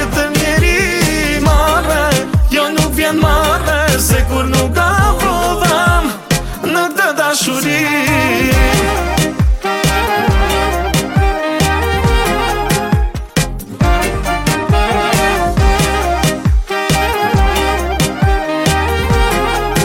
të njeri mare, jo nuk vjen mare, se kur nuk aprovam në këtë dashuri.